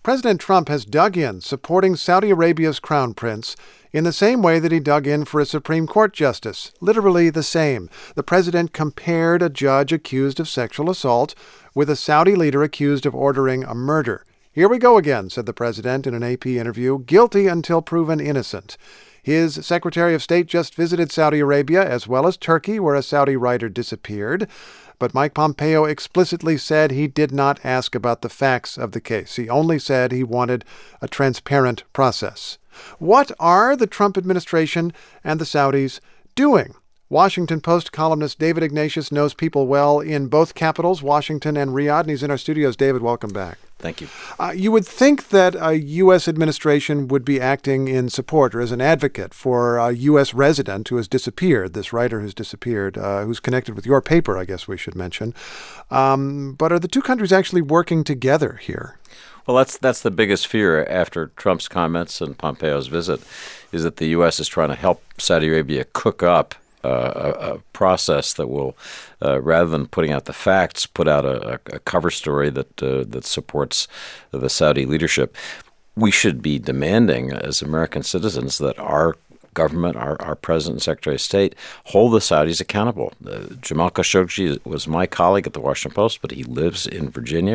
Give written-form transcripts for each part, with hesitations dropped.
President Trump has dug in supporting Saudi Arabia's crown prince in the same way that he dug in for a Supreme Court justice. Literally the same. The president compared a judge accused of sexual assault with a Saudi leader accused of ordering a murder. "Here we go again," said the president in an AP interview, "guilty until proven innocent." His Secretary of State just visited Saudi Arabia as well as Turkey, where a Saudi writer disappeared. But Mike Pompeo explicitly said he did not ask about the facts of the case. He only said he wanted a transparent process. What are the Trump administration and the Saudis doing? Washington Post columnist David Ignatius knows people well in both capitals, Washington and Riyadh, and he's in our studios. David, welcome back. Thank you. You would think that a U.S. administration would be acting in support or as an advocate for a U.S. resident who has disappeared, this writer who's disappeared, who's connected with your paper, I guess we should mention. But are the two countries actually working together here? Well, that's the biggest fear after Trump's comments and Pompeo's visit, is that the U.S. is trying to help Saudi Arabia cook up a process that will, rather than putting out the facts, put out a cover story that supports the Saudi leadership. We should be demanding, as American citizens, that our government, our president and secretary of state, hold the Saudis accountable. Jamal Khashoggi was my colleague at the Washington Post, but he lives in Virginia,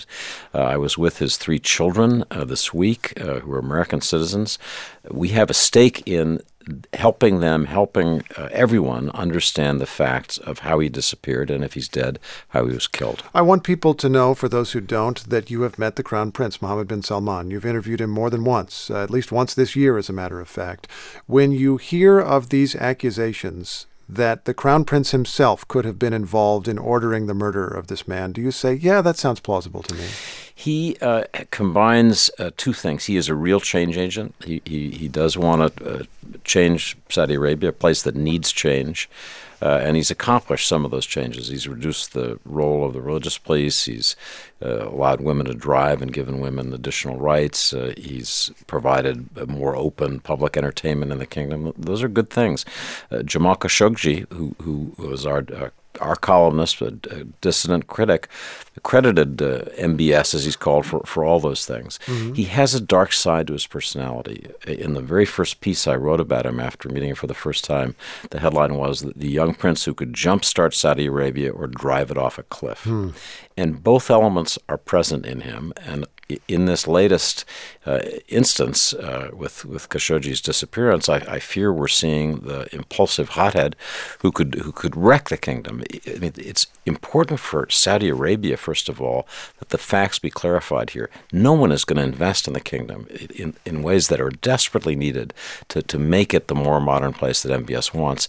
I was with his 3 children this week who are American citizens. We have a stake in helping everyone understand the facts of how he disappeared, and if he's dead, how he was killed. I want people to know, for those who don't, that you have met the Crown Prince, Mohammed bin Salman. You've interviewed him more than once, at least once this year, as a matter of fact. When you hear of these accusations that the Crown Prince himself could have been involved in ordering the murder of this man, do you say, yeah, that sounds plausible to me? He combines 2 things. He is a real change agent. He does want to change Saudi Arabia, a place that needs change. And he's accomplished some of those changes. He's reduced the role of the religious police. He's allowed women to drive and given women additional rights. He's provided a more open public entertainment in the kingdom. Those are good things. Jamal Khashoggi, who was our columnist, a dissident critic, credited MBS, as he's called, for all those things. Mm-hmm. He has a dark side to his personality. In the very first piece I wrote about him after meeting him for the first time, the headline was the young prince who could jumpstart Saudi Arabia or drive it off a cliff. And both elements are present in him. And in this latest instance with Khashoggi's disappearance, I fear we're seeing the impulsive hothead who could wreck the kingdom. I mean, it's important for Saudi Arabia, first of all, that the facts be clarified here. No one is going to invest in the kingdom in ways that are desperately needed to make it the more modern place that MBS wants,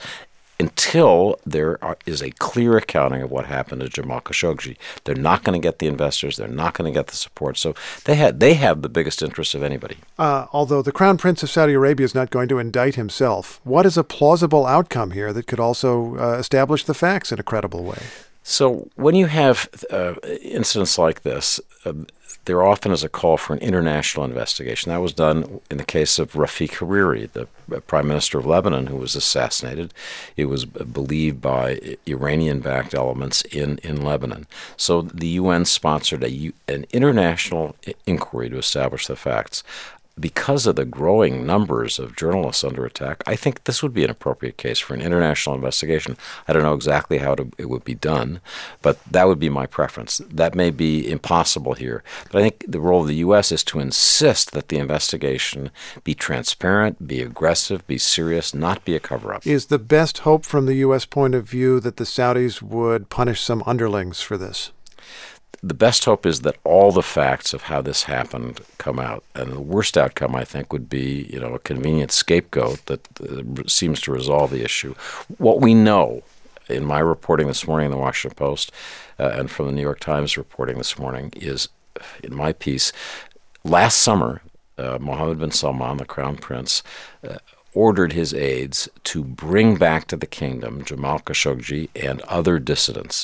until there is a clear accounting of what happened to Jamal Khashoggi. They're not going to get the investors. They're not going to get the support. So they have the biggest interest of anybody. Although the Crown Prince of Saudi Arabia is not going to indict himself, what is a plausible outcome here that could also establish the facts in a credible way? So when you have incidents like this, there often is a call for an international investigation. That was done in the case of Rafiq Hariri, the prime minister of Lebanon, who was assassinated. It was believed by Iranian-backed elements in Lebanon. So the UN sponsored an international inquiry to establish the facts. Because of the growing numbers of journalists under attack, I think this would be an appropriate case for an international investigation. I don't know exactly how it would be done, but that would be my preference. That may be impossible here, but I think the role of the U.S. is to insist that the investigation be transparent, be aggressive, be serious, not be a cover-up. Is the best hope from the U.S. point of view that the Saudis would punish some underlings for this? The best hope is that all the facts of how this happened come out. And the worst outcome, I think, would be, a convenient scapegoat that seems to resolve the issue. What we know in my reporting this morning in the Washington Post and from the New York Times reporting this morning is, in my piece, last summer, Mohammed bin Salman, the Crown Prince, ordered his aides to bring back to the kingdom Jamal Khashoggi and other dissidents.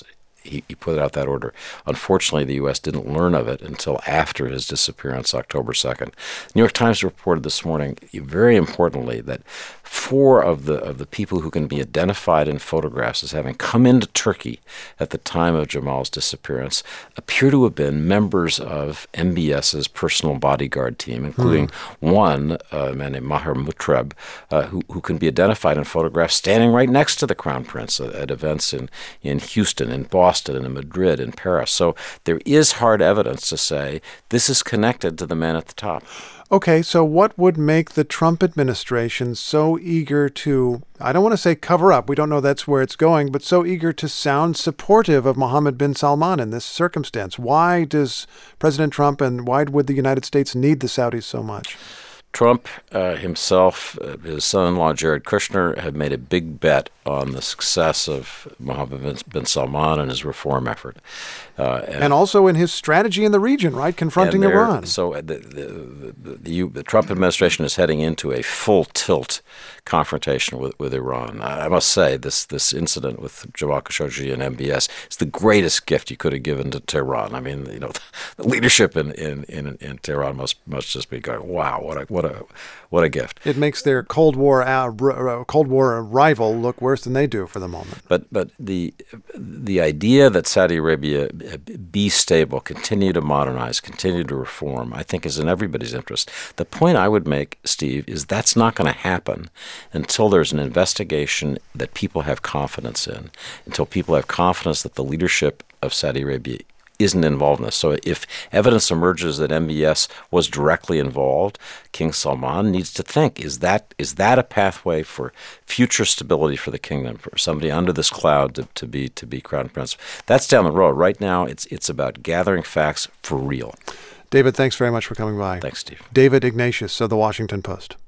he put out that order. Unfortunately, the U.S. didn't learn of it until after his disappearance, October 2nd. New York Times reported this morning, very importantly, that 4 of the people who can be identified in photographs as having come into Turkey at the time of Jamal's disappearance appear to have been members of MBS's personal bodyguard team, including one man named Maher Mutreb, who can be identified in photographs standing right next to the Crown Prince at events in Houston, in Boston, and in Madrid, in Paris. So there is hard evidence to say this is connected to the man at the top. Okay, so what would make the Trump administration so eager to, I don't want to say cover up, we don't know that's where it's going, but so eager to sound supportive of Mohammed bin Salman in this circumstance? Why does President Trump and why would the United States need the Saudis so much? Trump himself, his son-in-law Jared Kushner, have made a big bet on the success of Mohammed bin Salman and his reform effort. And also in his strategy in the region, right, confronting Iran. So the Trump administration is heading into a full-tilt confrontation with Iran. I must say, this incident with Jamal Khashoggi and MBS is the greatest gift you could have given to Tehran. I mean, the leadership in Tehran must just be going, wow, what a gift. It makes their Cold War rival look worse than they do for the moment. But the idea that Saudi Arabia be stable, continue to modernize, continue to reform, I think is in everybody's interest. The point I would make, Steve, is that's not going to happen until there's an investigation that people have confidence in, until people have confidence that the leadership of Saudi Arabia isn't involved in this. So if evidence emerges that MBS was directly involved, King Salman needs to think, is that a pathway for future stability for the kingdom, for somebody under this cloud to be crown prince? That's down the road. Right now, it's about gathering facts for real. David, thanks very much for coming by. Thanks, Steve. David Ignatius of The Washington Post.